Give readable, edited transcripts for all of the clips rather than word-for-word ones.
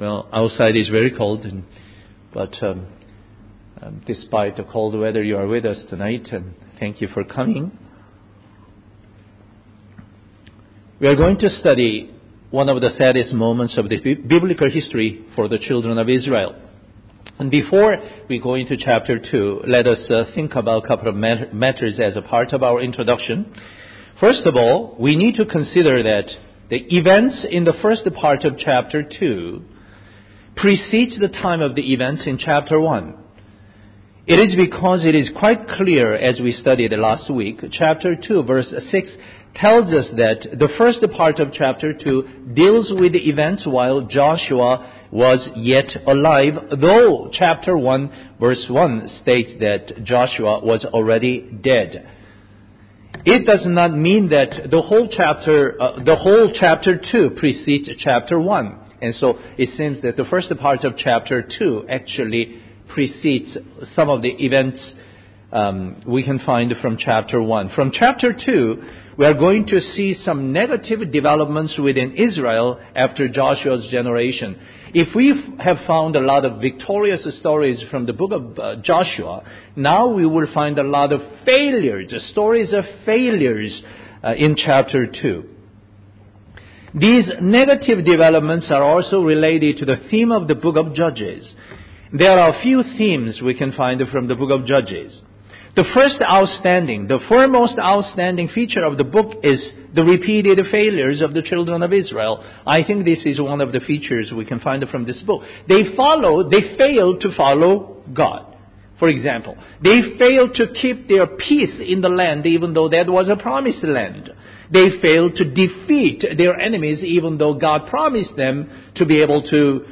Well, outside is very cold, but despite the cold weather, you are with us tonight, and thank you for coming. We are going to study one of the saddest moments of the biblical history for the children of Israel. And before we go into chapter 2, let us think about a couple of matters as a part of our introduction. First of all, we need to consider that the events in the first part of chapter 2 precedes the time of the events in chapter 1. It is because it is quite clear, as we studied last week, chapter 2, verse 6 tells us that the first part of chapter 2 deals with the events while Joshua was yet alive, though chapter 1, verse 1 states that Joshua was already dead. It does not mean that the whole chapter 2 precedes chapter 1. And so it seems that the first part of chapter 2 actually precedes some of the events we can find from chapter 1. From chapter 2, we are going to see some negative developments within Israel after Joshua's generation. If we have found a lot of victorious stories from the book of Joshua, now we will find a lot of failures, stories of failures in chapter 2. These negative developments are also related to the theme of the book of Judges. There are a few themes we can find from the book of Judges. The foremost outstanding feature of the book is the repeated failures of the children of Israel. I think this is one of the features we can find from this book. They failed to follow God. For example, they failed to keep their peace in the land even though that was a promised land. They failed to defeat their enemies even though God promised them to be able to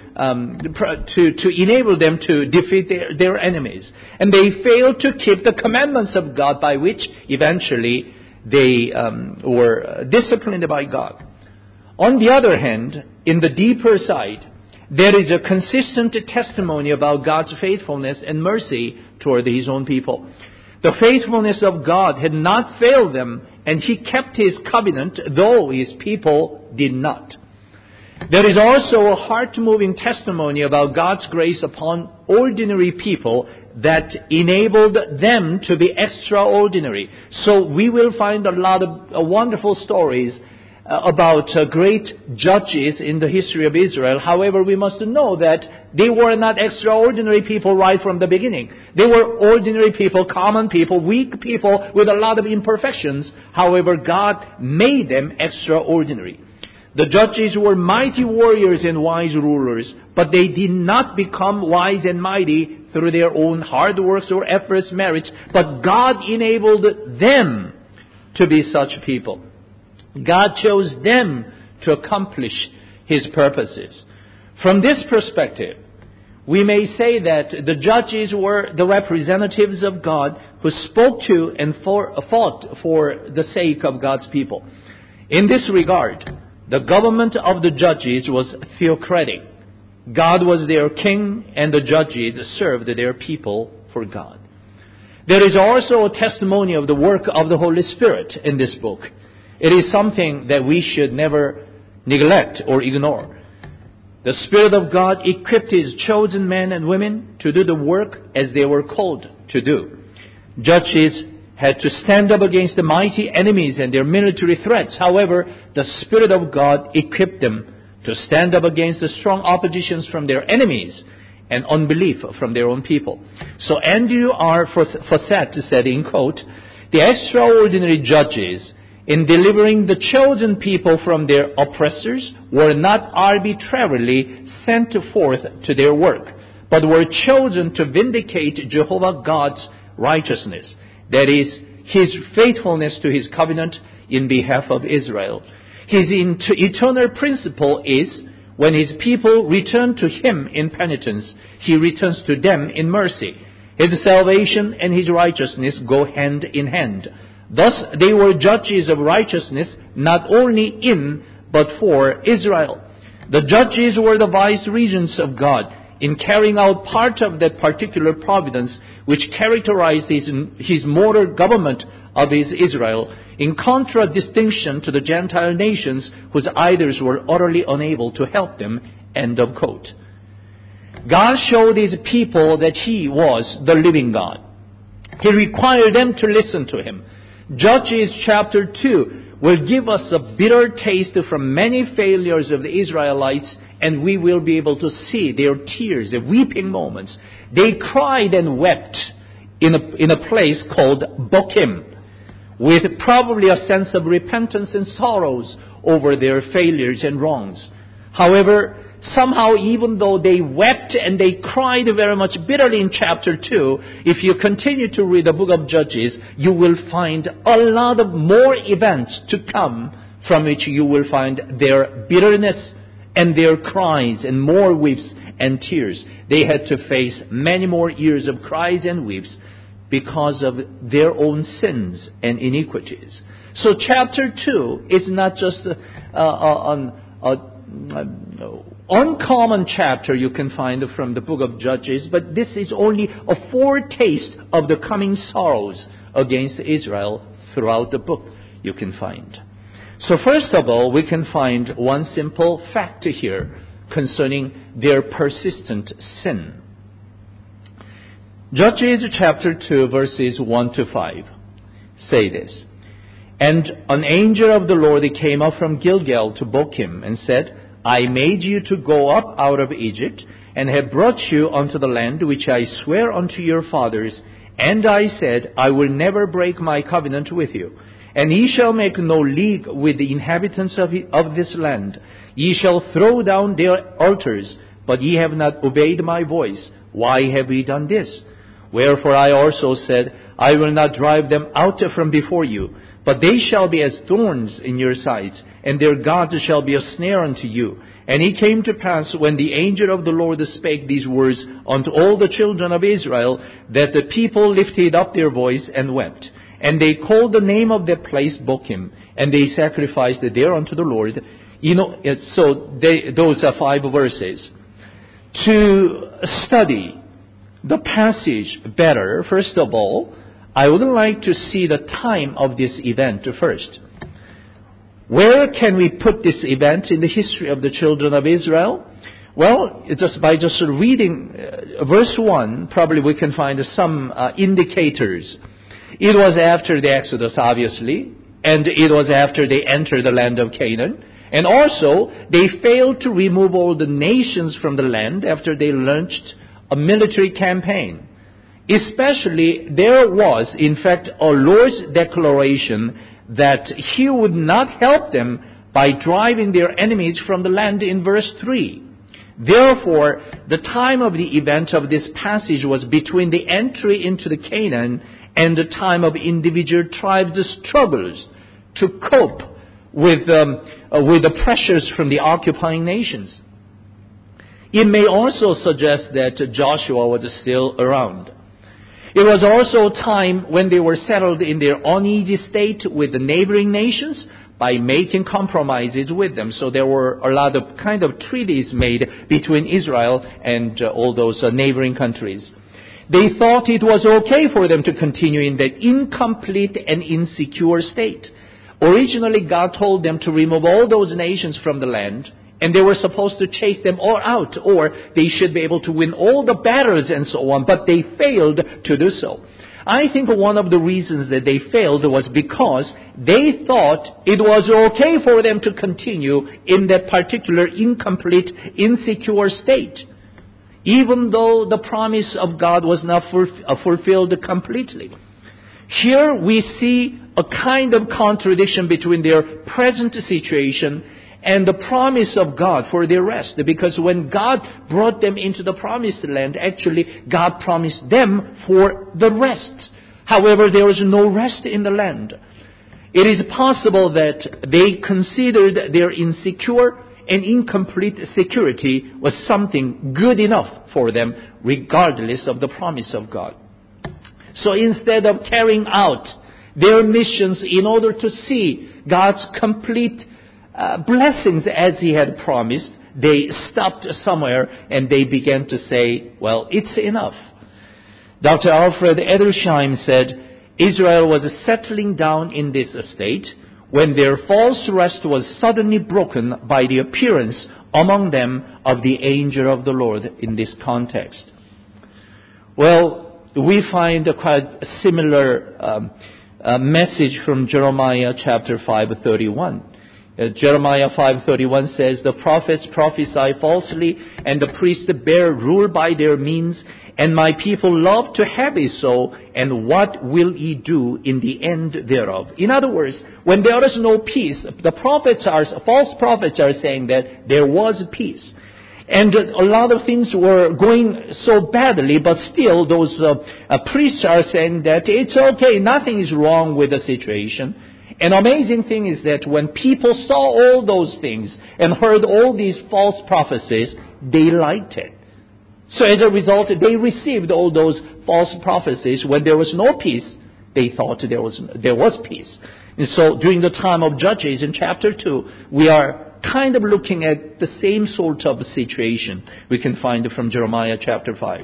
enable them to defeat their enemies. And they failed to keep the commandments of God by which eventually they were disciplined by God. On the other hand, in the deeper side, there is a consistent testimony about God's faithfulness and mercy toward His own people. The faithfulness of God had not failed them, and He kept His covenant, though His people did not. There is also a heart-moving testimony about God's grace upon ordinary people that enabled them to be extraordinary. So we will find a lot of wonderful stories about great judges in the history of Israel. However, we must know that they were not extraordinary people right from the beginning. They were ordinary people, common people, weak people with a lot of imperfections. However, God made them extraordinary. The judges were mighty warriors and wise rulers, but they did not become wise and mighty through their own hard works or efforts, merits, but God enabled them to be such people. God chose them to accomplish His purposes. From this perspective, we may say that the judges were the representatives of God who spoke to and fought for the sake of God's people. In this regard, the government of the judges was theocratic. God was their king, and the judges served their people for God. There is also a testimony of the work of the Holy Spirit in this book. It is something that we should never neglect or ignore. The Spirit of God equipped His chosen men and women to do the work as they were called to do. Judges had to stand up against the mighty enemies and their military threats. However, the Spirit of God equipped them to stand up against the strong oppositions from their enemies and unbelief from their own people. So Andrew R. Fawcett said, in quote, "The extraordinary judges in delivering the chosen people from their oppressors were not arbitrarily sent forth to their work, but were chosen to vindicate Jehovah God's righteousness, that is, His faithfulness to His covenant in behalf of Israel. His eternal principle is, when His people return to Him in penitence, He returns to them in mercy. His salvation and His righteousness go hand in hand. Thus, they were judges of righteousness, not only in, but for Israel. The judges were the vice regents of God in carrying out part of that particular providence which characterized His moral government of His Israel, in contradistinction to the Gentile nations whose idols were utterly unable to help them End of quote. God showed His people that He was the living God. He required them to listen to Him. Judges chapter 2 will give us a bitter taste from many failures of the Israelites, and we will be able to see their tears, their weeping moments. They cried and wept in a place called Bokim, with probably a sense of repentance and sorrows over their failures and wrongs. However, somehow, even though they wept and they cried very much bitterly in chapter 2, if you continue to read the book of Judges, you will find a lot of more events to come from which you will find their bitterness and their cries and more weeps and tears. They had to face many more years of cries and weeps because of their own sins and iniquities. So chapter 2 is not just an uncommon chapter you can find from the book of Judges, but this is only a foretaste of the coming sorrows against Israel throughout the book you can find. So first of all, we can find one simple fact here concerning their persistent sin. Judges chapter 2 verses 1 to 5 say this. And an angel of the Lord came up from Gilgal to Bokim and said, I made you to go up out of Egypt, and have brought you unto the land which I swear unto your fathers. And I said, I will never break my covenant with you. And ye shall make no league with the inhabitants of this land. Ye shall throw down their altars, but ye have not obeyed my voice. Why have ye done this? Wherefore I also said, I will not drive them out from before you, but they shall be as thorns in your sides, and their gods shall be a snare unto you. And it came to pass, when the angel of the Lord spake these words unto all the children of Israel, that the people lifted up their voice and wept. And they called the name of that place Bokim, and they sacrificed there unto the Lord. Those are 5 verses. To study the passage better, first of all, I would like to see the time of this event first. Where can we put this event in the history of the children of Israel? Well, by reading verse 1, probably we can find some indicators. It was after the Exodus, obviously, and it was after they entered the land of Canaan. And also, they failed to remove all the nations from the land after they launched a military campaign. Especially, there was, in fact, a Lord's declaration that He would not help them by driving their enemies from the land in verse 3. Therefore, the time of the event of this passage was between the entry into the Canaan and the time of individual tribes' struggles to cope with the pressures from the occupying nations. It may also suggest that Joshua was still around. It was also a time when they were settled in their uneasy state with the neighboring nations by making compromises with them. So there were a lot of kind of treaties made between Israel and all those neighboring countries. They thought it was okay for them to continue in that incomplete and insecure state. Originally, God told them to remove all those nations from the land, and they were supposed to chase them all out, or they should be able to win all the battles and so on, but they failed to do so. I think one of the reasons that they failed was because they thought it was okay for them to continue in that particular incomplete, insecure state, even though the promise of God was not fulfilled completely. Here we see a kind of contradiction between their present situation and the promise of God for their rest. Because when God brought them into the promised land, actually God promised them for the rest. However, there was no rest in the land. It is possible that they considered their insecure and incomplete security was something good enough for them, regardless of the promise of God. So instead of carrying out their missions in order to see God's complete blessings as He had promised, they stopped somewhere and they began to say, well, it's enough. Dr. Alfred Edersheim said, Israel was settling down in this state when their false rest was suddenly broken by the appearance among them of the angel of the Lord in this context. Well, we find a quite similar message from Jeremiah chapter 5:31. Jeremiah 5:31 says, "The prophets prophesy falsely, and the priests bear rule by their means, and my people love to have it so, and what will ye do in the end thereof?" In other words, when there is no peace, false prophets are saying that there was peace. And a lot of things were going so badly, but still those priests are saying that it's okay, nothing is wrong with the situation. An amazing thing is that when people saw all those things and heard all these false prophecies, they liked it. So as a result, they received all those false prophecies. When there was no peace, they thought there was peace. And so during the time of Judges in chapter 2, we are kind of looking at the same sort of situation we can find from Jeremiah chapter 5.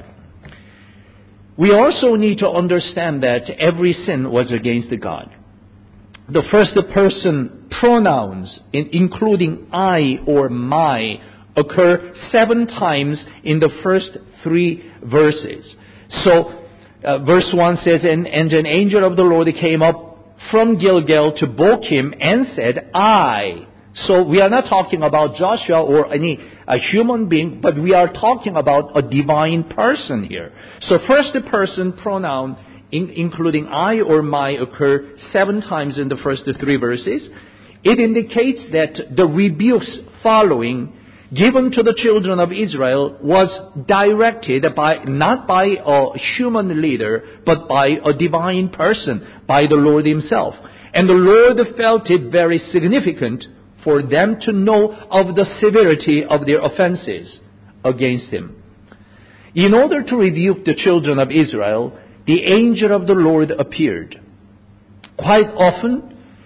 We also need to understand that every sin was against God. The first person pronouns, including I or my, occur 7 times in the first 3 verses. So, verse 1 says, and an angel of the Lord came up from Gilgal to Bochim and said, I. So we are not talking about Joshua or a human being, but we are talking about a divine person here. So first person pronoun, including I or my, occur 7 times in the first 3 verses. It indicates that the rebukes following given to the children of Israel was directed not by a human leader, but by a divine person, by the Lord himself. And the Lord felt it very significant for them to know of the severity of their offenses against him. In order to rebuke the children of Israel, the angel of the Lord appeared. Quite often,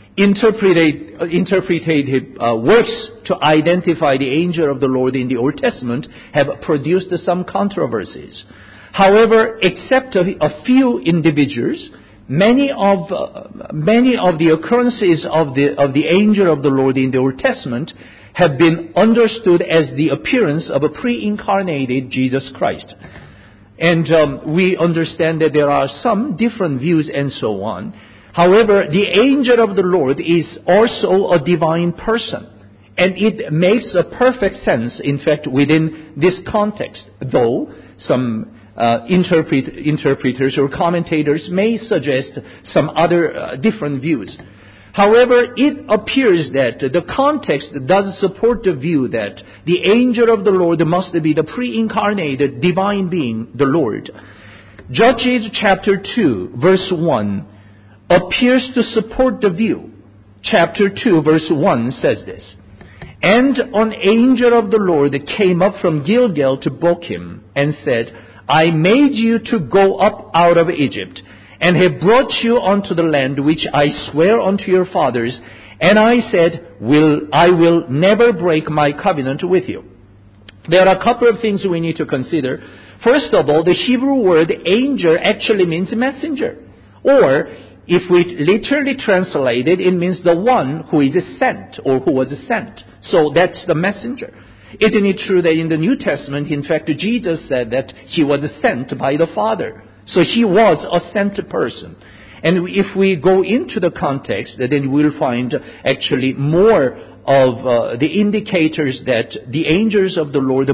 interpreted works to identify the angel of the Lord in the Old Testament have produced some controversies. However, except a few individuals, many of the occurrences of the angel of the Lord in the Old Testament have been understood as the appearance of a pre-incarnated Jesus Christ. And we understand that there are some different views and so on. However, the angel of the Lord is also a divine person. And it makes a perfect sense, in fact, within this context. Though some interpreters or commentators may suggest some other different views. However, it appears that the context does support the view that the angel of the Lord must be the pre-incarnated divine being, the Lord. Judges chapter 2, verse 1 appears to support the view. Chapter 2, verse 1 says this, And an angel of the Lord came up from Gilgal to Bochim and said, I made you to go up out of Egypt, and have brought you unto the land which I swear unto your fathers. And I said, I will never break my covenant with you. There are a couple of things we need to consider. First of all, the Hebrew word angel actually means messenger. Or, if we literally translate it, it means the one who is sent or who was sent. So that's the messenger. Isn't it true that in the New Testament, in fact, Jesus said that he was sent by the Father? So he was a sent person. And if we go into the context, then we'll find actually more of the indicators that the angel of the Lord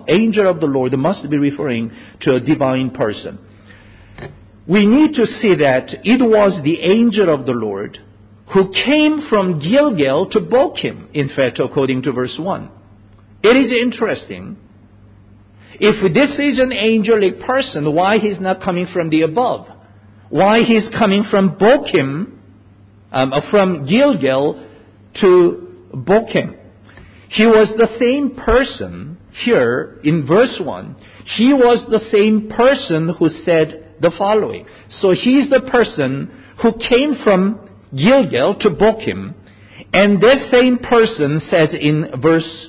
must be referring to a divine person. We need to see that it was the angel of the Lord who came from Gilgal to Bochim, in fact, according to verse 1. It is interesting. If this is an angelic person, why he's not coming from the above? Why he's coming from Bochim, from Gilgal to Bochim? He was the same person here in verse 1. He was the same person who said the following. So he's the person who came from Gilgal to Bochim, and this same person says in verse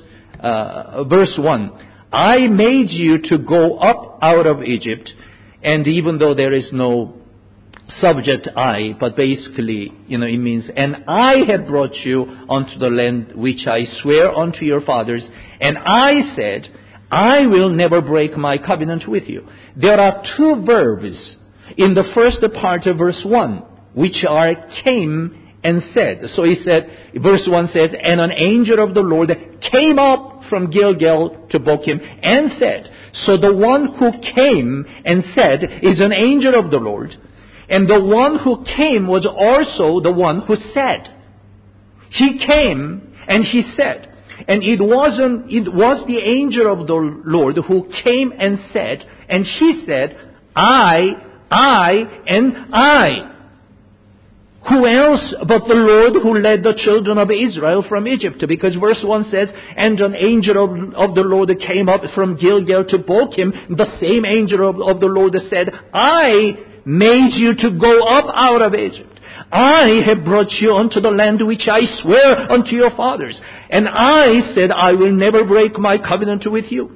1, I made you to go up out of Egypt. And even though there is no subject I, but basically, it means, and I have brought you unto the land which I swear unto your fathers, And I said, I will never break my covenant with you. There are two verbs in the first part of verse 1, which are came and said. So he said, verse 1 says, and an angel of the Lord came up from Gilgal to Bochim and said. So the one who came and said is an angel of the Lord. And the one who came was also the one who said. He came and he said. And it was the angel of the Lord who came and said, and he said, I, and I. Who else but the Lord who led the children of Israel from Egypt? Because verse 1 says, and an angel of the Lord came up from Gilgal to Bochim. The same angel of the Lord said, I made you to go up out of Egypt. I have brought you unto the land which I swear unto your fathers. And I said, I will never break my covenant with you.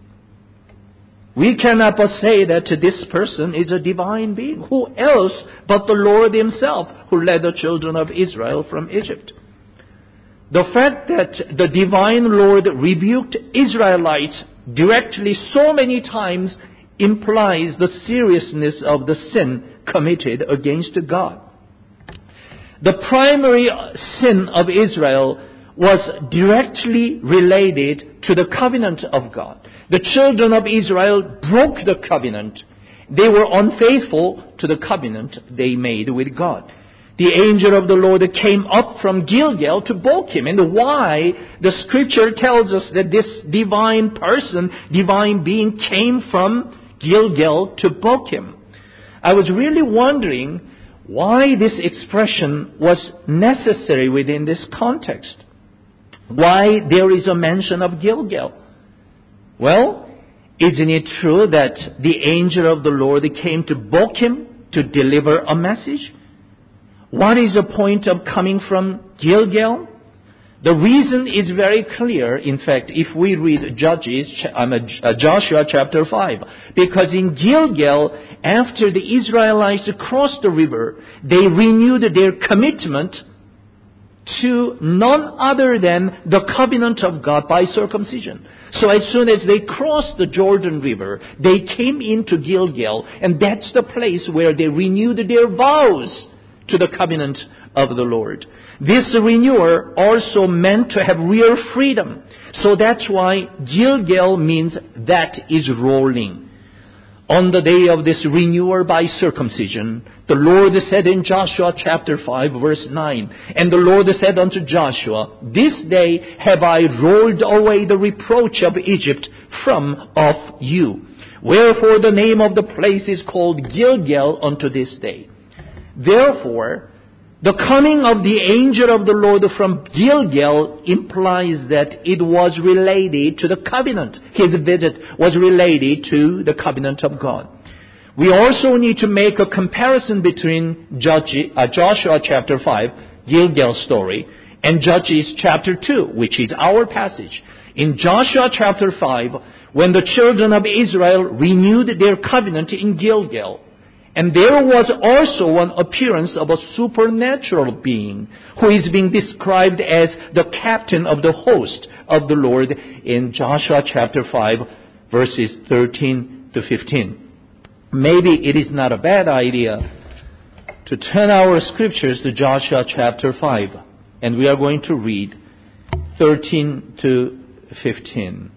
We cannot but say that this person is a divine being. Who else but the Lord himself who led the children of Israel from Egypt? The fact that the divine Lord rebuked Israelites directly so many times implies the seriousness of the sin committed against God. The primary sin of Israel was directly related to the covenant of God. The children of Israel broke the covenant. They were unfaithful to the covenant they made with God. The angel of the Lord came up from Gilgal to Bochim. And why the scripture tells us that this divine person, divine being came from Gilgal to Bochim. I was really wondering why this expression was necessary within this context. Why there is a mention of Gilgal? Well, isn't it true that the angel of the Lord came to Bochim to deliver a message? What is the point of coming from Gilgal? The reason is very clear. In fact, if we read Joshua chapter 5, because in Gilgal, after the Israelites crossed the river, they renewed their commitment to none other than the covenant of God by circumcision. So as soon as they crossed the Jordan River, they came into Gilgal, and that's the place where they renewed their vows to the covenant of the Lord. This renewal also meant to have real freedom. So that's why Gilgal means that is rolling. On the day of this renewal by circumcision, the Lord said in Joshua chapter 5 verse 9, and the Lord said unto Joshua, this day have I rolled away the reproach of Egypt from off you. Wherefore the name of the place is called Gilgal unto this day. Therefore, the coming of the angel of the Lord from Gilgal implies that it was related to the covenant. His visit was related to the covenant of God. We also need to make a comparison between Joshua chapter 5, Gilgal story, and Judges chapter 2, which is our passage. In Joshua chapter 5, when the children of Israel renewed their covenant in Gilgal, and there was also an appearance of a supernatural being who is being described as the captain of the host of the Lord in Joshua chapter 5 verses 13 to 15. Maybe it is not a bad idea to turn our scriptures to Joshua chapter 5, and we are going to read 13 to 15.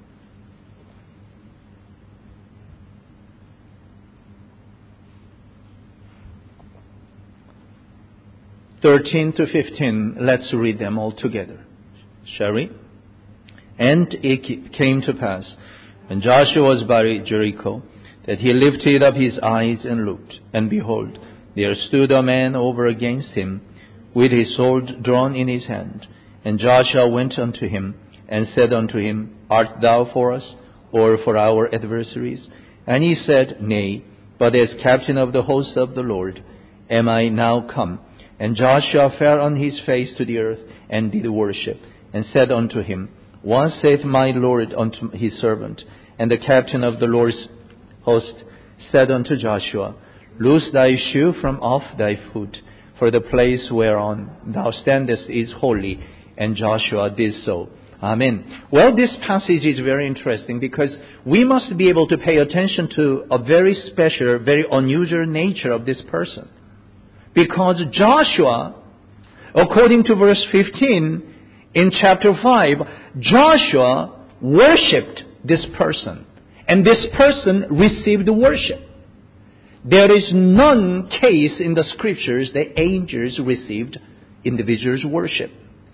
13 to 15, let's read them all together. Shall we? And it came to pass, when Joshua was by Jericho, that he lifted up his eyes and looked, and behold, there stood a man over against him, with his sword drawn in his hand. And Joshua went unto him, and said unto him, Art thou for us, or for our adversaries? And he said, Nay, but as captain of the host of the Lord am I now come. And Joshua fell on his face to the earth, and did worship, and said unto him, What saith my Lord unto his servant? And the captain of the Lord's host said unto Joshua, Loose thy shoe from off thy foot, for the place whereon thou standest is holy. And Joshua did so. Amen. Well, this passage is very interesting because we must be able to pay attention to a very special, very unusual nature of this person. Because Joshua, according to verse 15 in chapter 5, Joshua worshipped this person. And this person received worship. There is none case in the scriptures that angels received individuals' worship.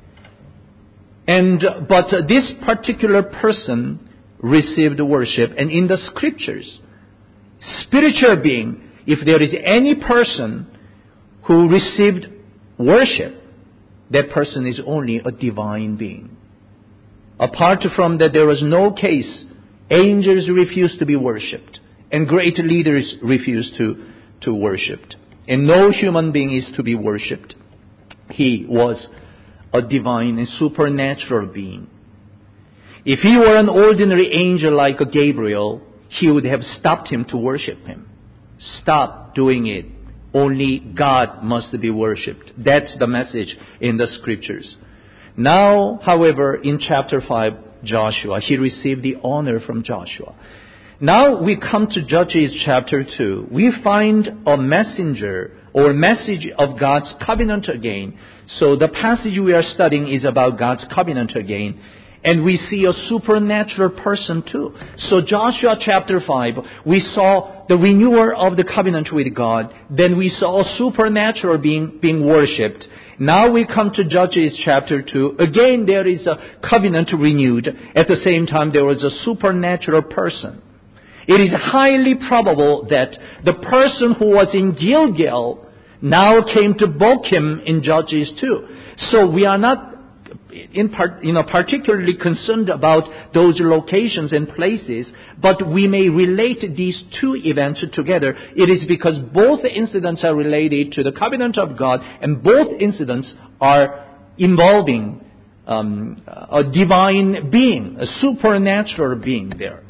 But this particular person received worship. And in the scriptures, spiritual being, if there is any person who received worship, that person is only a divine being. Apart from that, there was no case. Angels refused to be worshipped. And great leaders refused to worship. And no human being is to be worshipped. He was a divine and supernatural being. If he were an ordinary angel like Gabriel, he would have stopped him to worship him. Stop doing it. Only God must be worshipped. That's the message in the scriptures. Now, however, in chapter 5, Joshua, he received the honor from Joshua. Now we come to Judges chapter 2. We find a messenger or message of God's covenant again. So the passage we are studying is about God's covenant again. And we see a supernatural person too. So Joshua chapter 5, we saw the renewer of the covenant with God. Then we saw a supernatural being worshipped. Now we come to Judges chapter 2. Again, there is a covenant renewed. At the same time, there was a supernatural person. It is highly probable that the person who was in Gilgal now came to Bochim in Judges 2. So we are not particularly concerned about those locations and places, but we may relate these two events together. It is because both incidents are related to the covenant of God, and both incidents are involving a divine being, a supernatural being there.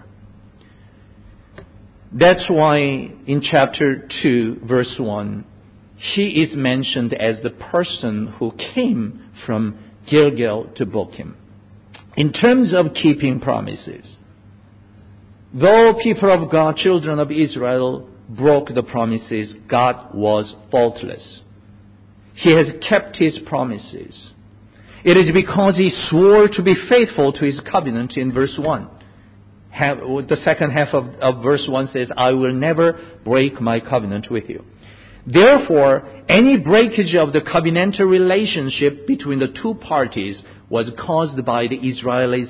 That's why in chapter 2, verse 1, he is mentioned as the person who came from Gilgal to Bochim. In terms of keeping promises, though people of God, children of Israel, broke the promises, God was faultless. He has kept His promises. It is because He swore to be faithful to His covenant in verse 1. The second half of verse 1 says, I will never break my covenant with you. Therefore, any breakage of the covenantal relationship between the two parties was caused by the Israelite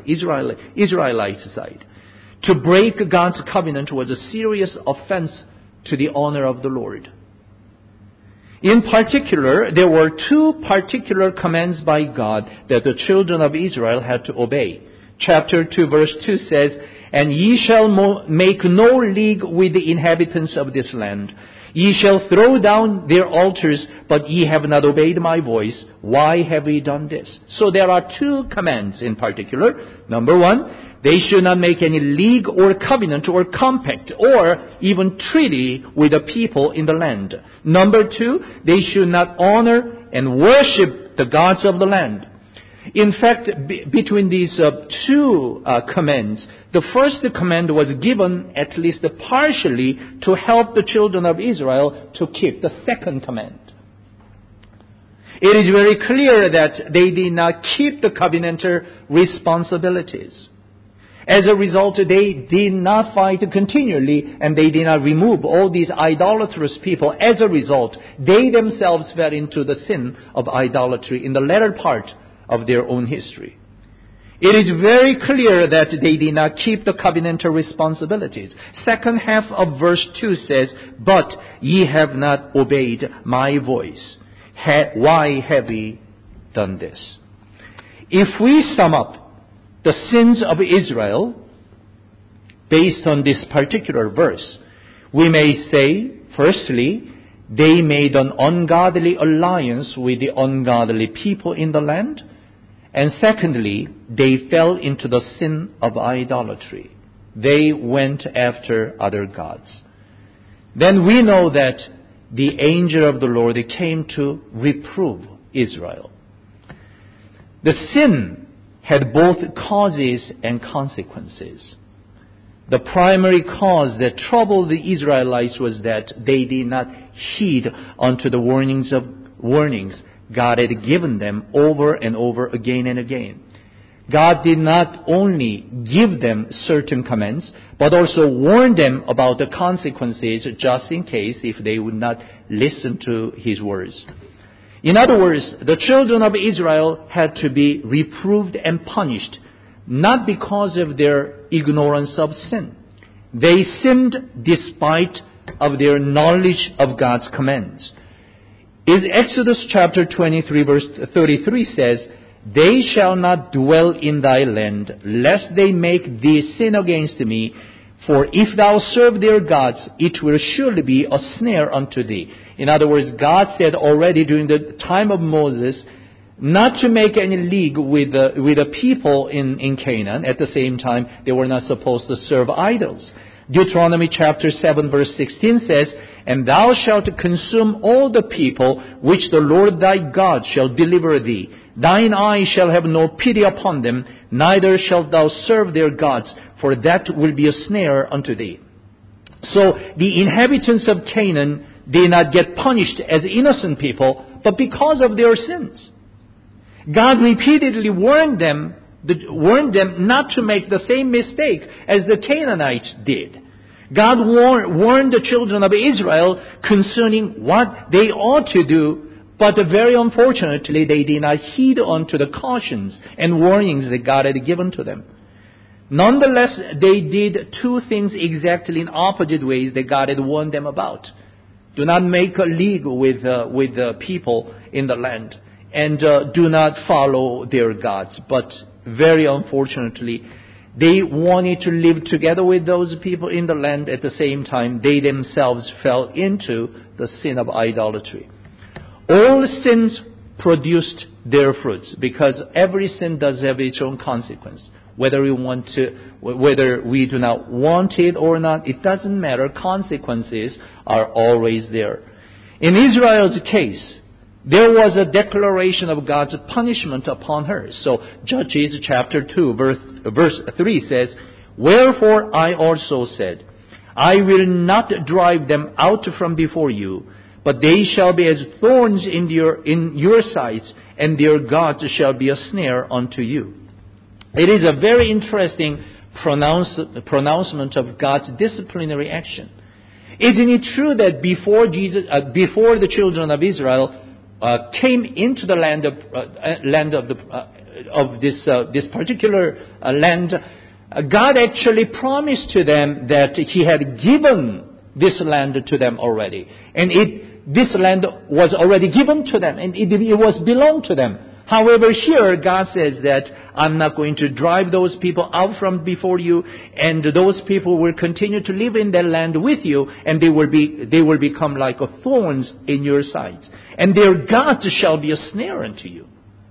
side. To break God's covenant was a serious offense to the honor of the Lord. In particular, there were two particular commands by God that the children of Israel had to obey. Chapter 2, verse 2 says, And ye shall make no league with the inhabitants of this land. Ye shall throw down their altars, but ye have not obeyed my voice. Why have ye done this? So there are two commands in particular. Number one, they should not make any league or covenant or compact or even treaty with the people in the land. Number two, they should not honor and worship the gods of the land. In fact, between these two commands, the first command was given at least partially to help the children of Israel to keep the second command. It is very clear that they did not keep the covenantal responsibilities. As a result, they did not fight continually, and they did not remove all these idolatrous people. As a result, they themselves fell into the sin of idolatry in the latter part of their own history. It is very clear that they did not keep the covenantal responsibilities. Second half of verse 2 says, But ye have not obeyed my voice. Why have ye done this? If we sum up the sins of Israel based on this particular verse, we may say, firstly, they made an ungodly alliance with the ungodly people in the land. And secondly, they fell into the sin of idolatry. They went after other gods. Then we know that the angel of the Lord came to reprove Israel. The sin had both causes and consequences. The primary cause that troubled the Israelites was that they did not heed unto the warnings God had given them over and over again and again. God did not only give them certain commands, but also warn them about the consequences just in case if they would not listen to His words. In other words, the children of Israel had to be reproved and punished, not because of their ignorance of sin. They sinned despite of their knowledge of God's commands. Is Exodus chapter 23 verse 33 says, "They shall not dwell in thy land, lest they make thee sin against me. For if thou serve their gods, it will surely be a snare unto thee." In other words, God said already during the time of Moses not to make any league with the people in Canaan. At the same time, they were not supposed to serve idols. Deuteronomy chapter 7 verse 16 says, "And thou shalt consume all the people which the Lord thy God shall deliver thee. Thine eye shall have no pity upon them, neither shalt thou serve their gods, for that will be a snare unto thee." So the inhabitants of Canaan did not get punished as innocent people, but because of their sins. God repeatedly warned them not to make the same mistake as the Canaanites did. God warned the children of Israel concerning what they ought to do, but very unfortunately they did not heed unto the cautions and warnings that God had given to them. Nonetheless, they did two things exactly in opposite ways that God had warned them about. Do not make a league with the people in the land, and do not follow their gods. But very unfortunately, they wanted to live together with those people in the land. At the same time, they themselves fell into the sin of idolatry. All sins produced their fruits, because every sin does have its own consequence. Whether we do not want it or not, it doesn't matter. Consequences are always there. In Israel's case, there was a declaration of God's punishment upon her. So Judges chapter 2 verse 3 says, "Wherefore I also said, I will not drive them out from before you, but they shall be as thorns in your sides, and their gods shall be a snare unto you." It is a very interesting pronouncement of God's disciplinary action. Isn't it true that before the children of Israel came into the land of this particular land, God actually promised to them that He had given this land to them already, and this land was already given to them, and it was belonged to them. However, here God says that I'm not going to drive those people out from before you, and those people will continue to live in their land with you, and they will become like thorns in your sides, and their gods shall be a snare unto you.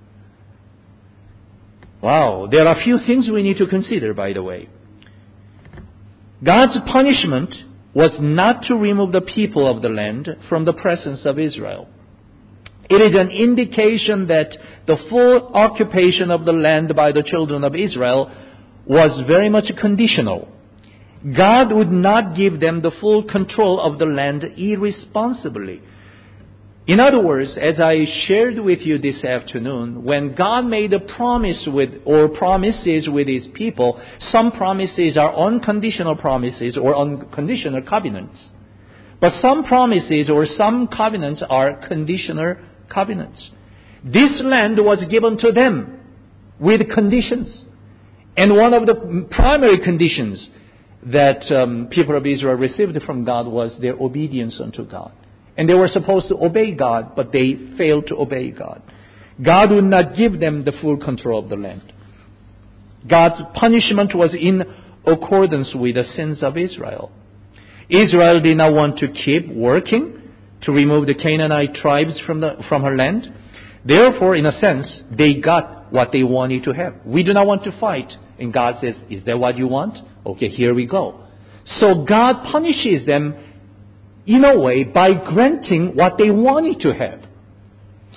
Wow, there are a few things we need to consider, by the way. God's punishment was not to remove the people of the land from the presence of Israel. It is an indication that the full occupation of the land by the children of Israel was very much conditional. God would not give them the full control of the land irresponsibly. In other words, as I shared with you this afternoon, when God made a promises with His people, some promises are unconditional promises or unconditional covenants. But some promises or some covenants are conditional covenants. This land was given to them with conditions. And one of the primary conditions that people of Israel received from God was their obedience unto God. And they were supposed to obey God, but they failed to obey God. God would not give them the full control of the land. God's punishment was in accordance with the sins of Israel. Israel did not want to keep working to remove the Canaanite tribes from her land. Therefore, in a sense, they got what they wanted to have. We do not want to fight. And God says, is that what you want? Okay, here we go. So God punishes them in a way by granting what they wanted to have.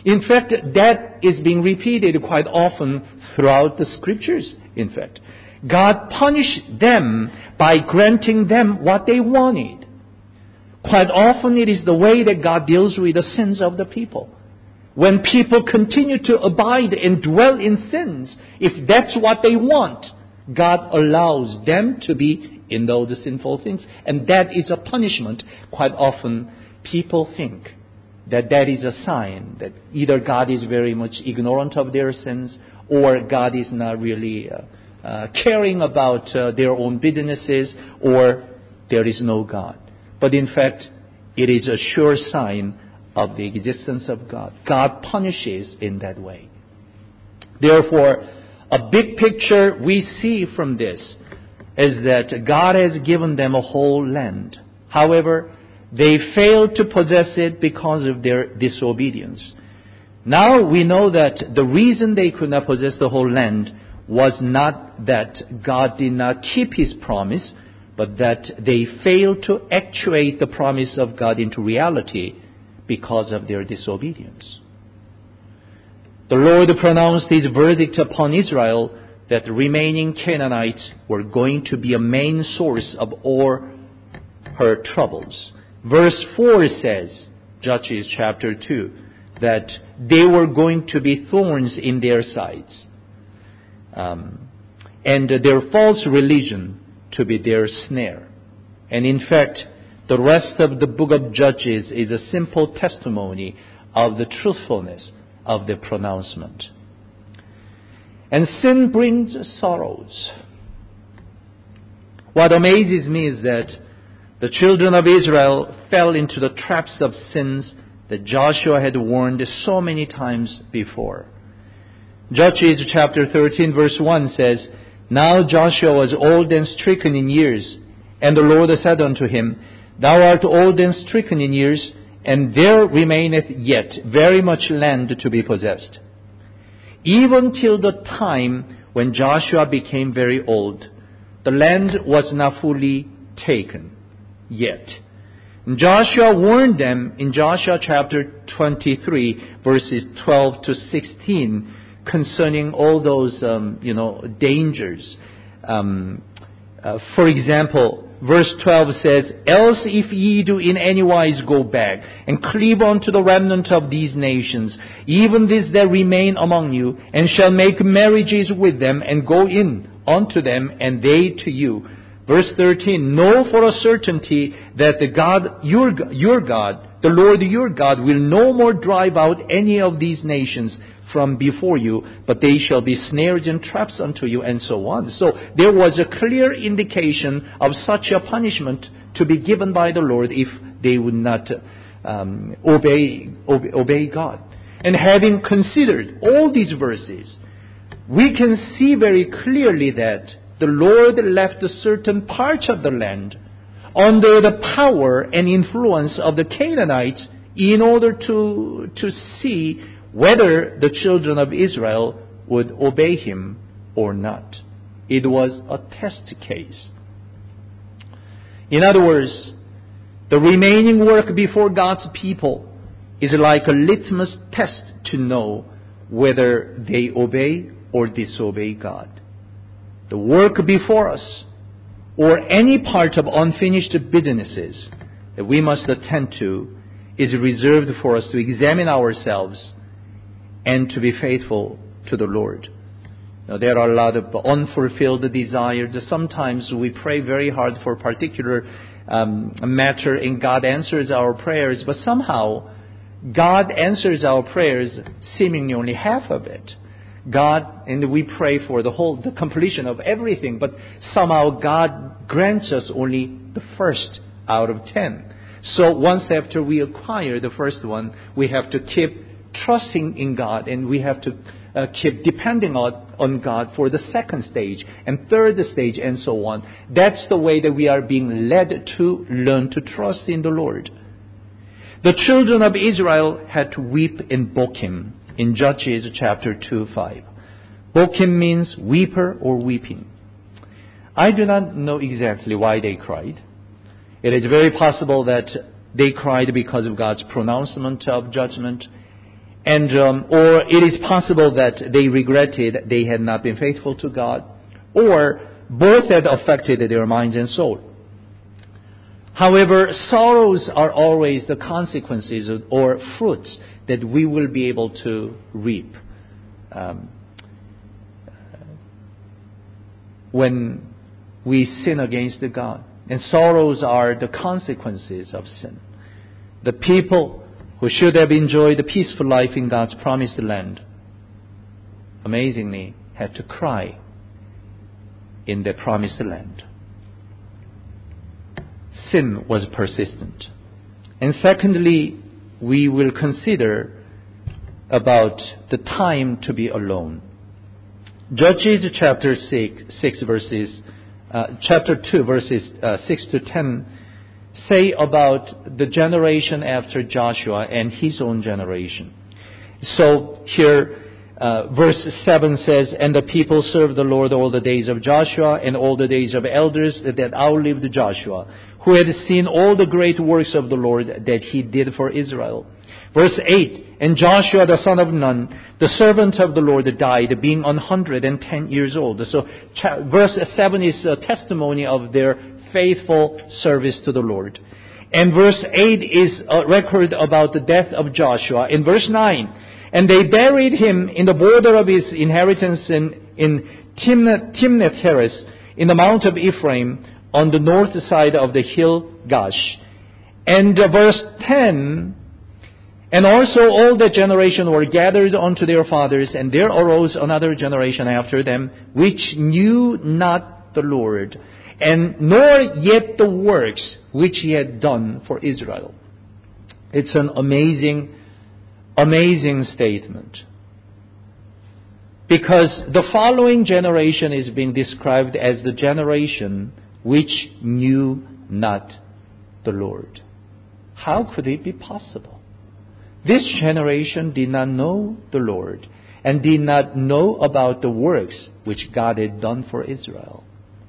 In fact, that is being repeated quite often throughout the scriptures, in fact. God punished them by granting them what they wanted. Quite often it is the way that God deals with the sins of the people. When people continue to abide and dwell in sins, if that's what they want, God allows them to be in those sinful things. And that is a punishment. Quite often people think that that is a sign that either God is very much ignorant of their sins, or God is not really caring about their own businesses, or there is no God. But in fact, it is a sure sign of the existence of God. God punishes in that way. Therefore, a big picture we see from this is that God has given them a whole land. However, they failed to possess it because of their disobedience. Now we know that the reason they could not possess the whole land was not that God did not keep His promise, but that they failed to actuate the promise of God into reality because of their disobedience. The Lord pronounced His verdict upon Israel that the remaining Canaanites were going to be a main source of all her troubles. Verse 4 says, Judges chapter 2, that they were going to be thorns in their sides, and their false religion to be their snare. And in fact, the rest of the book of Judges is a simple testimony of the truthfulness of the pronouncement. And sin brings sorrows. What amazes me is that the children of Israel fell into the traps of sins that Joshua had warned so many times before. Judges chapter 13 verse 1 says, Now Joshua was old and stricken in years, and the Lord said unto him, Thou art old and stricken in years, and there remaineth yet very much land to be possessed. Even till the time when Joshua became very old, the land was not fully taken yet. And Joshua warned them in Joshua chapter 23, verses 12 to 16, concerning all those, dangers. For example, verse 12 says, Else if ye do in any wise go back, and cleave unto the remnant of these nations, even this that remain among you, and shall make marriages with them, and go in unto them, and they to you. Verse 13, Know for a certainty that the God, your God, the Lord your God, will no more drive out any of these nations from before you, but they shall be snares and traps unto you, and so on. So there was a clear indication of such a punishment to be given by the Lord if they would not obey God. And having considered all these verses, we can see very clearly that the Lord left a certain part of the land under the power and influence of the Canaanites in order to see whether the children of Israel would obey Him or not. It was a test case. In other words, the remaining work before God's people is like a litmus test to know whether they obey or disobey God. The work before us, or any part of unfinished businesses that we must attend to, is reserved for us to examine ourselves and to be faithful to the Lord. Now, there are a lot of unfulfilled desires. Sometimes we pray very hard for a particular matter, and God answers our prayers, but somehow God answers our prayers seemingly only half of it. And we pray for the completion of everything, but somehow God grants us only the first out of 10. So once after we acquire the first one, we have to keep trusting in God, and we have to keep depending on God for the second stage and third stage and so on. That's the way that we are being led to learn to trust in the Lord. The children of Israel had to weep in Bokim in Judges chapter 2:5. Bokim means weeper or weeping. I do not know exactly why they cried. It is very possible that they cried because of God's pronouncement of judgment, or it is possible that they regretted they had not been faithful to God, or both had affected their minds and soul. However, sorrows are always the consequences or fruits that we will be able to reap when we sin against God. And sorrows are the consequences of sin. The people who should have enjoyed a peaceful life in God's promised land, amazingly, had to cry in the promised land. Sin was persistent. And secondly, we will consider about the time to be alone. Judges chapter 2 verses 6 to 10 say about the generation after Joshua and his own generation. So here, verse 7 says, "And the people served the Lord all the days of Joshua and all the days of elders that outlived Joshua, who had seen all the great works of the Lord that he did for Israel." Verse 8, "And Joshua the son of Nun, the servant of the Lord, died, being 110 years old." So verse 7 is a testimony of their faithful service to the Lord. And verse 8 is a record about the death of Joshua. In verse 9, "And they buried him in the border of his inheritance in Timnath-Heres, in the mount of Ephraim, on the north side of the hill Gash." And verse 10, "And also all that generation were gathered unto their fathers, and there arose another generation after them, which knew not the Lord, and nor yet the works which he had done for Israel." It's an amazing statement. Because the following generation is being described as the generation which knew not the Lord. How could it be possible? This generation did not know the Lord and did not know about the works which God had done for Israel.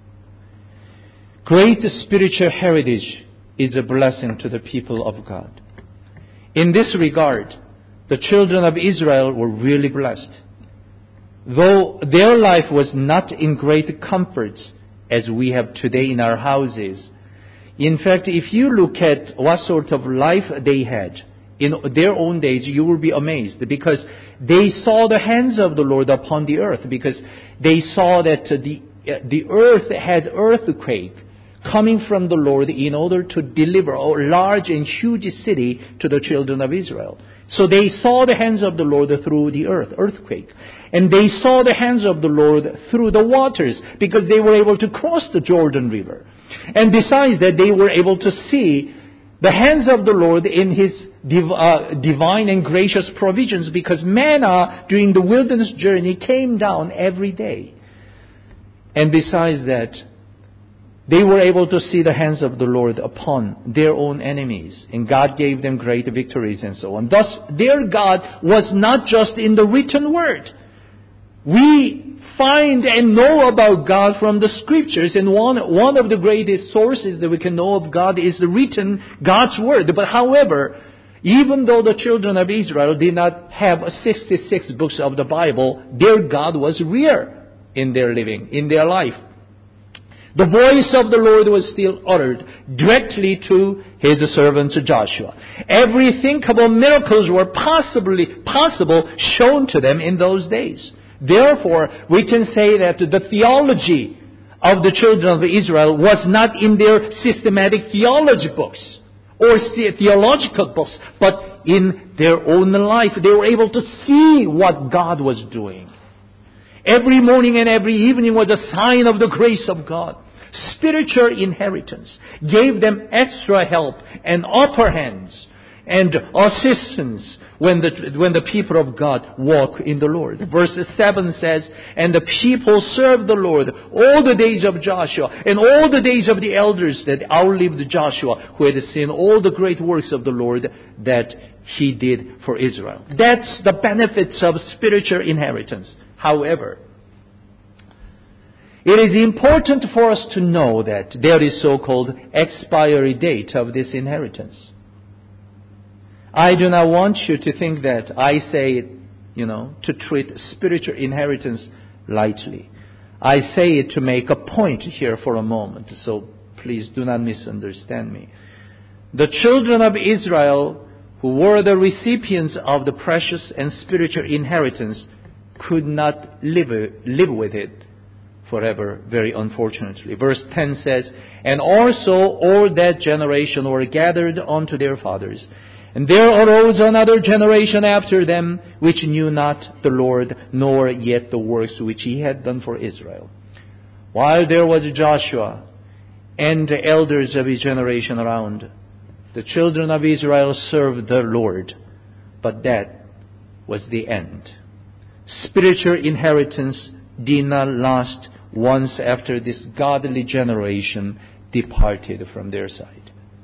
Great spiritual heritage is a blessing to the people of God. In this regard, the children of Israel were really blessed. Though their life was not in great comforts as we have today in our houses. In fact, if you look at what sort of life they had in their own days, you will be amazed, because they saw the hands of the Lord upon the earth, because they saw that the earth had earthquake coming from the Lord in order to deliver a large and huge city to the children of Israel. So they saw the hands of the Lord through the earthquake. And they saw the hands of the Lord through the waters, because they were able to cross the Jordan River. And besides that, they were able to see the hands of the Lord in His divine and gracious provisions, because manna during the wilderness journey came down every day. And besides that, they were able to see the hands of the Lord upon their own enemies. And God gave them great victories and so on. Thus, their God was not just in the written word. We find and know about God from the Scriptures. And one of the greatest sources that we can know of God is the written God's Word. But however, even though the children of Israel did not have 66 books of the Bible, their God was real in their living, in their life. The voice of the Lord was still uttered directly to His servant Joshua. Every thinkable miracles were possible shown to them in those days. Therefore, we can say that the theology of the children of Israel was not in their systematic theology books or theological books, but in their own life. They were able to see what God was doing. Every morning and every evening was a sign of the grace of God. Spiritual inheritance gave them extra help and upper hands and assistance when the people of God walk in the Lord. Verse 7 says, "And the people served the Lord all the days of Joshua and all the days of the elders that outlived Joshua, who had seen all the great works of the Lord that He did for Israel." That's the benefits of spiritual inheritance. However, it is important for us to know that there is so-called expiry date of this inheritance. I do not want you to think that I say it, to treat spiritual inheritance lightly. I say it to make a point here for a moment, so please do not misunderstand me. The children of Israel, who were the recipients of the precious and spiritual inheritance, could not live with it forever, very unfortunately. Verse 10 says, "And also all that generation were gathered unto their fathers. And there arose another generation after them, which knew not the Lord, nor yet the works which he had done for Israel." While there was Joshua and the elders of his generation around, the children of Israel served the Lord. But that was the end. Spiritual inheritance did not last once after this godly generation departed from their side.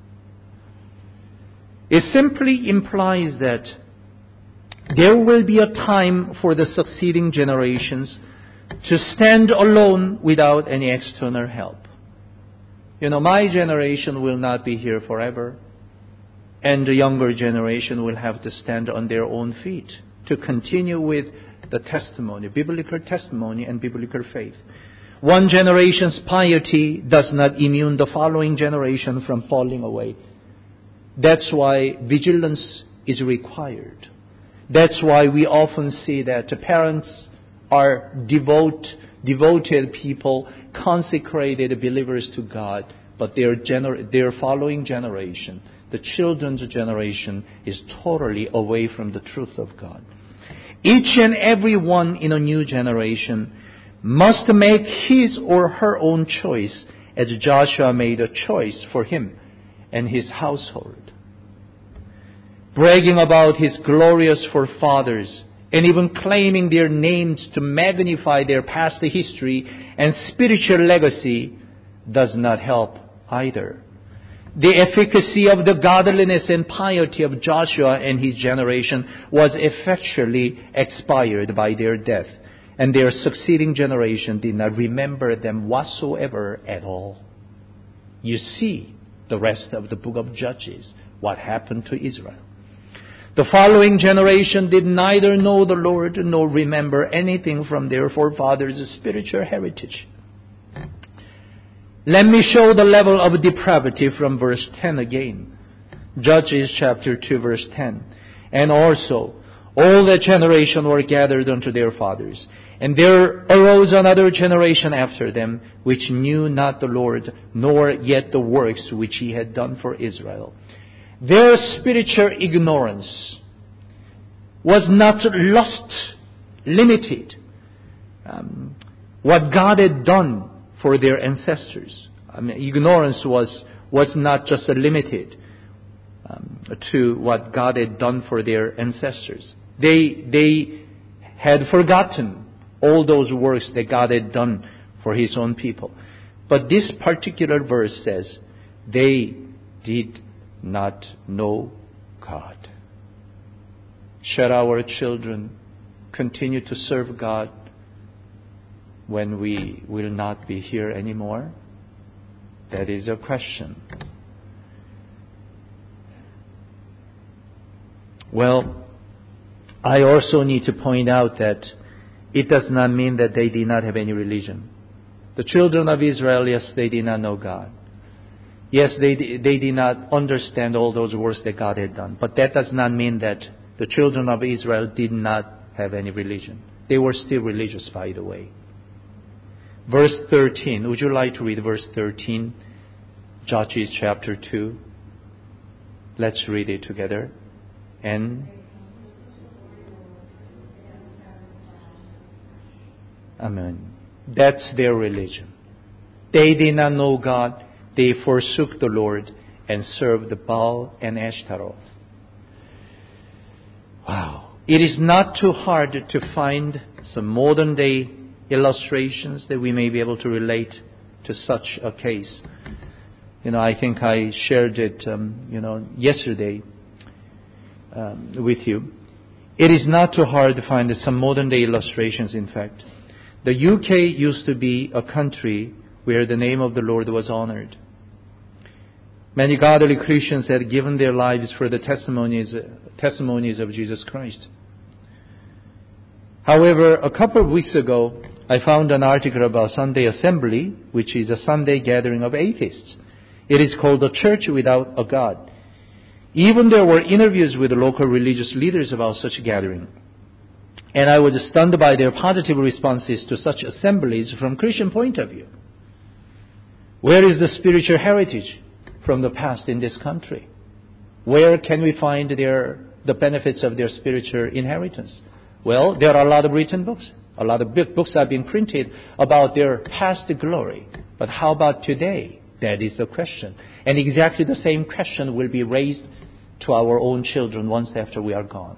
It simply implies that there will be a time for the succeeding generations to stand alone without any external help. My generation will not be here forever, and the younger generation will have to stand on their own feet to continue with the testimony, biblical testimony and biblical faith. One generation's piety does not immune the following generation from falling away. That's why vigilance is required. That's why we often see that the parents are devoted people, consecrated believers to God, but their following generation, the children's generation, is totally away from the truth of God. Each and every one in a new generation must make his or her own choice, as Joshua made a choice for him and his household. Bragging about his glorious forefathers and even claiming their names to magnify their past history and spiritual legacy does not help either. The efficacy of the godliness and piety of Joshua and his generation was effectually expired by their death, and their succeeding generation did not remember them whatsoever at all. You see the rest of the book of Judges, what happened to Israel. The following generation did neither know the Lord nor remember anything from their forefathers' spiritual heritage. Let me show the level of depravity from verse 10 again. Judges chapter 2 verse 10. "And also all the generation were gathered unto their fathers. And there arose another generation after them, which knew not the Lord, nor yet the works which he had done for Israel." Their spiritual ignorance was not limited. What God had done for their ancestors. Ignorance was not just limited to what God had done for their ancestors. They had forgotten all those works that God had done for his own people. But this particular verse says, they did not know God. Shall our children continue to serve God when we will not be here anymore? That is a question. Well, I also need to point out that it does not mean that they did not have any religion. The children of Israel, yes, they did not know God. Yes, they did not understand all those works that God had done. But that does not mean that the children of Israel did not have any religion. They were still religious, by the way. Verse 13. Would you like to read verse 13? Judges chapter 2. Let's read it together. And Amen. That's their religion. They did not know God. They forsook the Lord and served the Baal and Ashtaroth. Wow. It is not too hard to find some modern day illustrations that we may be able to relate to such a case. I think I shared it, yesterday with you. It is not too hard to find some modern day illustrations, in fact. The UK used to be a country where the name of the Lord was honored. Many godly Christians had given their lives for the testimonies of Jesus Christ. However, a couple of weeks ago, I found an article about Sunday Assembly, which is a Sunday gathering of atheists. It is called the Church Without a God. Even there were interviews with local religious leaders about such gathering. And I was stunned by their positive responses to such assemblies from Christian point of view. Where is the spiritual heritage from the past in this country? Where can we find the benefits of their spiritual inheritance? Well, there are a lot of written books. A lot of books have been printed about their past glory. But how about today? That is the question. And exactly the same question will be raised to our own children once after we are gone.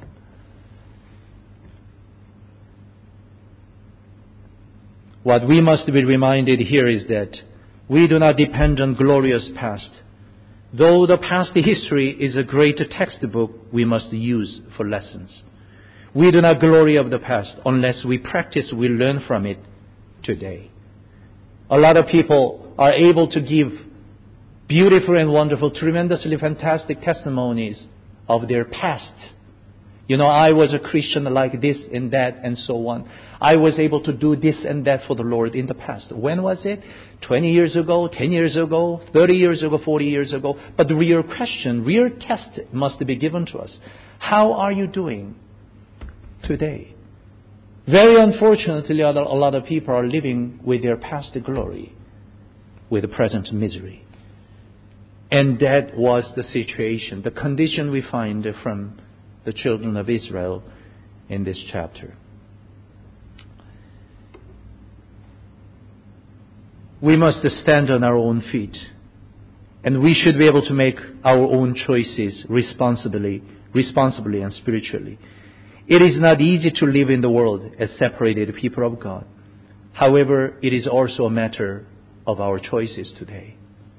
What we must be reminded here is that we do not depend on glorious past. Though the past history is a great textbook we must use for lessons. We do not glory of the past unless we practice, we learn from it today. A lot of people are able to give beautiful and wonderful, tremendously fantastic testimonies of their past. You know, I was a Christian like this and that and so on. I was able to do this and that for the Lord in the past. When was it? 20 years ago, 10 years ago, 30 years ago, 40 years ago. But the real question, real test must be given to us. How are you doing today? Very unfortunately, a lot of people are living with their past glory, with the present misery. And that was the situation, the condition we find from the children of Israel in this chapter. We must stand on our own feet, and we should be able to make our own choices responsibly and spiritually. It is not easy to live in the world as separated people of God. However, it is also a matter of our choices today.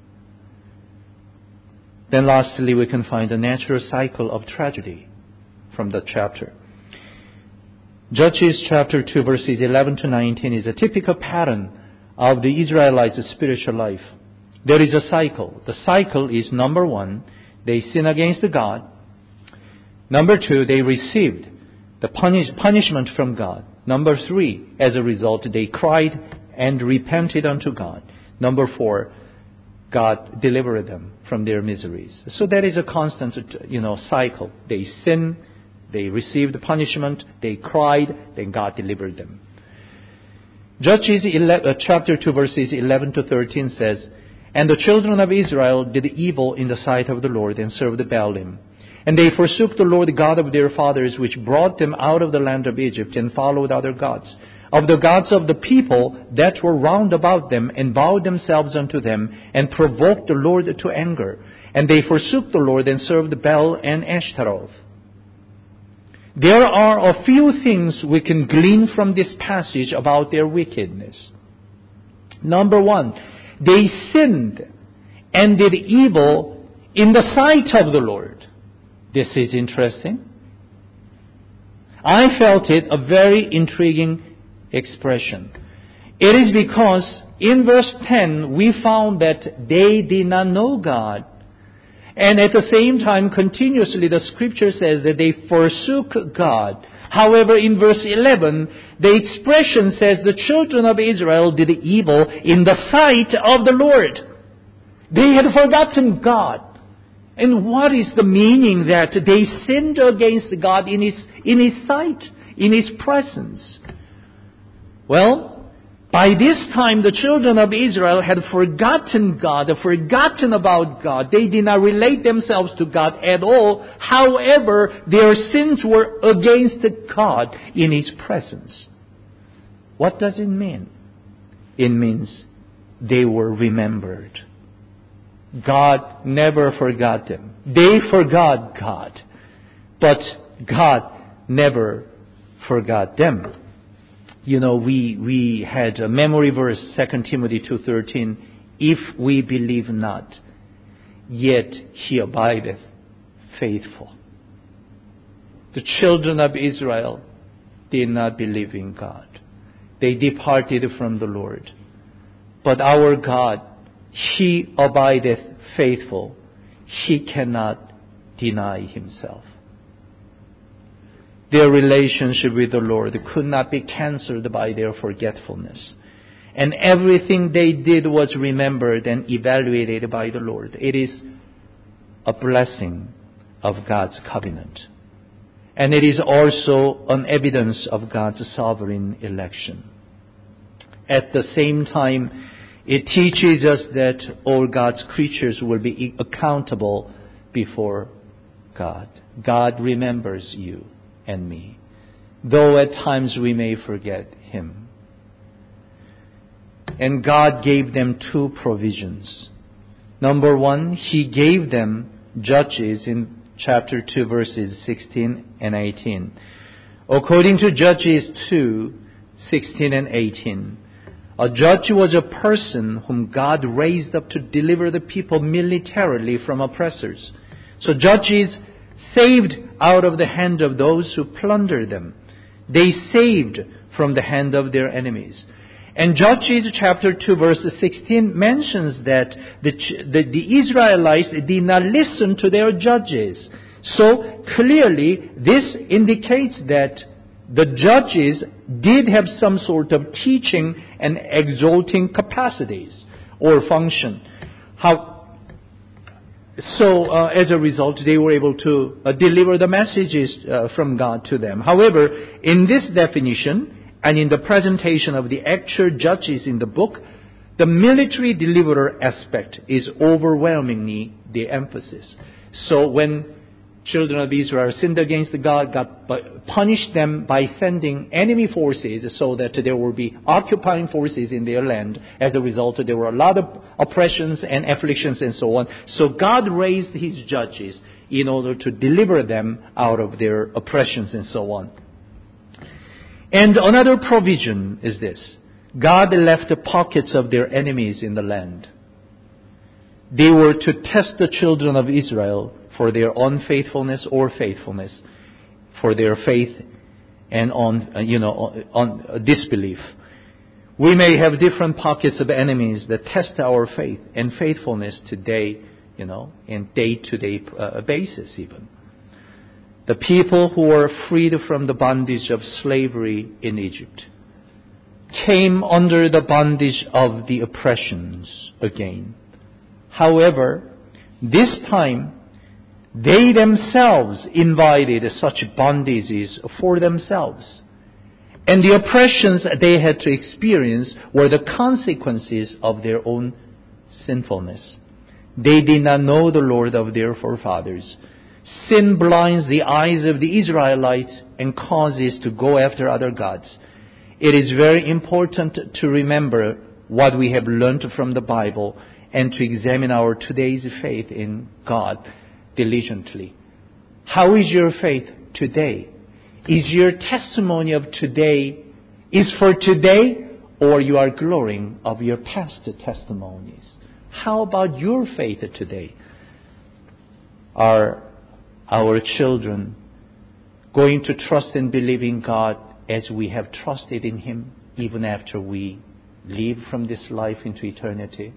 Then lastly, we can find a natural cycle of tragedy from that chapter. Judges chapter 2 verses 11 to 19 is a typical pattern of the Israelites' spiritual life. There is a cycle. The cycle is, number one, they sin against God. Number two, they received the punishment from God. Number three, as a result, they cried and repented unto God. Number four, God delivered them from their miseries. So that is a constant, cycle. They sin, they received the punishment, they cried, then God delivered them. Judges chapter 2 verses 11 to 13 says, And the children of Israel did evil in the sight of the Lord and served Baalim. And they forsook the Lord God of their fathers, which brought them out of the land of Egypt, and followed other gods, of the gods of the people that were round about them, and bowed themselves unto them, and provoked the Lord to anger. And they forsook the Lord and served Baal and Ashtaroth. There are a few things we can glean from this passage about their wickedness. Number one, they sinned and did evil in the sight of the Lord. This is interesting. I felt it a very intriguing expression. It is because in verse 10 we found that they did not know God. And at the same time, continuously the scripture says that they forsook God. However, in verse 11, the expression says the children of Israel did evil in the sight of the Lord. They had forgotten God. And what is the meaning that they sinned against God in His sight, in His presence? Well, by this time, the children of Israel had forgotten God, forgotten about God. They did not relate themselves to God at all. However, their sins were against God in His presence. What does it mean? It means they were remembered. God never forgot them. They forgot God, but God never forgot them. You know, we had a memory verse, 2 Timothy 2:13. If we believe not, yet He abideth faithful. The children of Israel did not believe in God. They departed from the Lord. But our God, He abideth faithful. he cannot deny himself. Their relationship with the Lord could not be cancelled by their forgetfulness. And everything they did was remembered and evaluated by the Lord. It is a blessing of God's covenant. And it is also an evidence of God's sovereign election. At the same time, it teaches us that all God's creatures will be accountable before God. God remembers you and me, though at times we may forget Him. And God gave them two provisions. Number one, He gave them judges in chapter 2, verses 16 and 18. According to Judges 2, 16 and 18, a judge was a person whom God raised up to deliver the people militarily from oppressors. So judges saved out of the hand of those who plundered them. They saved from the hand of their enemies. And Judges chapter 2 verse 16 mentions that the Israelites did not listen to their judges. So clearly this indicates that the judges did have some sort of teaching and exalting capacities or function. As a result, they were able to deliver the messages from God to them. However, in this definition and in the presentation of the actual judges in the book, the military deliverer aspect is overwhelmingly the emphasis. So when children of Israel sinned against God, God punished them by sending enemy forces so that there will be occupying forces in their land. As a result, there were a lot of oppressions and afflictions and so on. So God raised His judges in order to deliver them out of their oppressions and so on. And another provision is this. God left the pockets of their enemies in the land. They were to test the children of Israel for their unfaithfulness or faithfulness, for their faith and on disbelief. We may have different pockets of enemies that test our faith and faithfulness today, in day-to-day basis even. The people who were freed from the bondage of slavery in Egypt came under the bondage of the oppressions again. However, this time, they themselves invited such bondages for themselves. And the oppressions they had to experience were the consequences of their own sinfulness. They did not know the Lord of their forefathers. Sin blinds the eyes of the Israelites and causes to go after other gods. It is very important to remember what we have learned from the Bible and to examine our today's faith in God diligently. How is your faith today? Is your testimony of today is for today, or you are glorying of your past testimonies? How about your faith today? Are our children going to trust and believe in God as we have trusted in Him even after we leave from this life into eternity?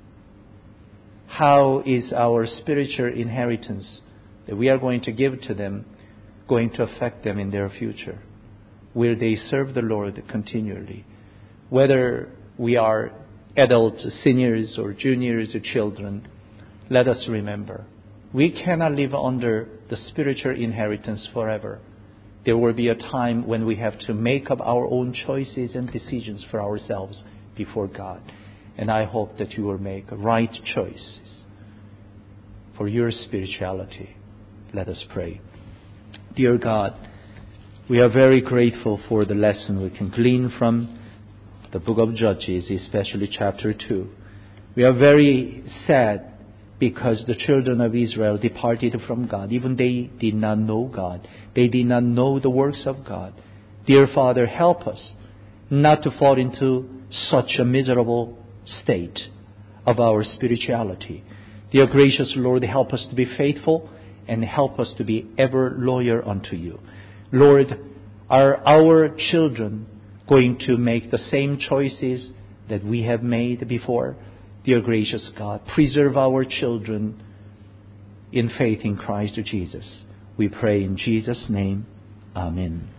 How is our spiritual inheritance that we are going to give to them going to affect them in their future? Will they serve the Lord continually? Whether we are adults, seniors, or juniors, or children, let us remember, we cannot live under the spiritual inheritance forever. There will be a time when we have to make up our own choices and decisions for ourselves before God. And I hope that you will make right choices for your spirituality. Let us pray. Dear God, we are very grateful for the lesson we can glean from the book of Judges, especially chapter 2. We are very sad because the children of Israel departed from God. Even they did not know God. They did not know the works of God. Dear Father, help us not to fall into such a miserable state of our spirituality. Dear gracious Lord, help us to be faithful and help us to be ever loyal unto you. Lord, are our children going to make the same choices that we have made before? Dear gracious God, preserve our children in faith in Christ Jesus. We pray in Jesus' name. Amen.